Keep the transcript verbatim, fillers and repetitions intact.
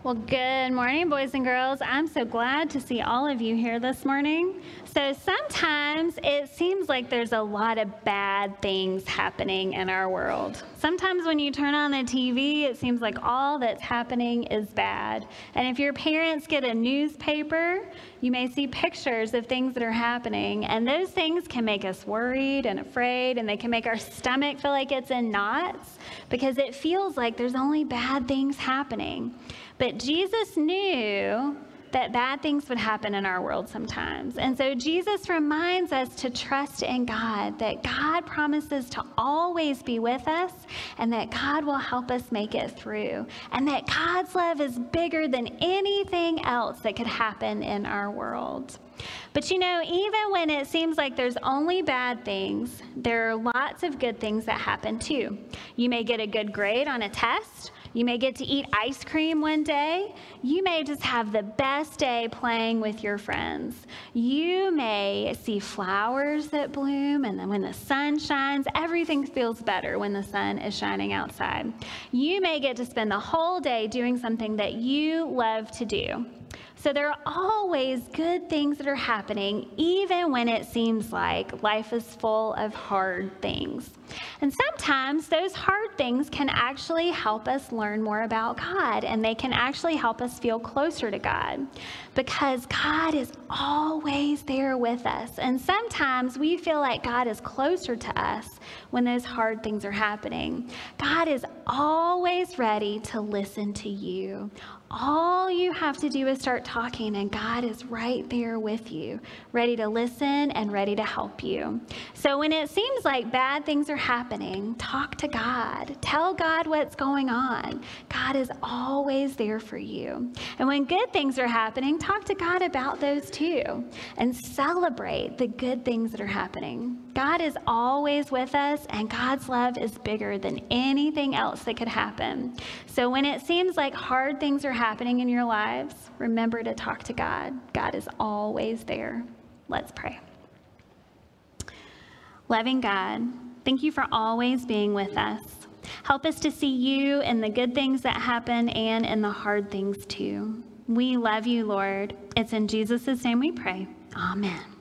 Well, good morning, boys and girls. I'm so glad to see all of you here this morning. So sometimes it seems like there's a lot of bad things happening in our world. Sometimes when you turn on the T V, it seems like all that's happening is bad. And if your parents get a newspaper, you may see pictures of things that are happening. And those things can make us worried and afraid, and they can make our stomach feel like it's in knots because it feels like there's only bad things happening. But Jesus knew that bad things would happen in our world sometimes. And so Jesus reminds us to trust in God, that God promises to always be with us, and that God will help us make it through, and that God's love is bigger than anything else that could happen in our world. But you know, even when it seems like there's only bad things, there are lots of good things that happen too. You may get a good grade on a test. You may get to eat ice cream one day. You may just have the best day playing with your friends. You may see flowers that bloom, and then when the sun shines, everything feels better when the sun is shining outside. You may get to spend the whole day doing something that you love to do. So there are always good things that are happening, even when it seems like life is full of hard things. And sometimes those hard things can actually help us learn more about God, and they can actually help us feel closer to God, because God is always there with us. And sometimes we feel like God is closer to us when those hard things are happening. God is always ready to listen to you. All you have to do is start talking, and God is right there with you, ready to listen and ready to help you. So when it seems like bad things are happening, talk to God. Tell God what's going on. God is always there for you. And when good things are happening, talk to God about those too, and celebrate the good things that are happening. God is always with us, and God's love is bigger than anything else that could happen. So when it seems like hard things are happening in your lives, remember to talk to God. God is always there. Let's pray. Loving God, thank you for always being with us. Help us to see you in the good things that happen and in the hard things too. We love you, Lord. It's in Jesus' name we pray. Amen.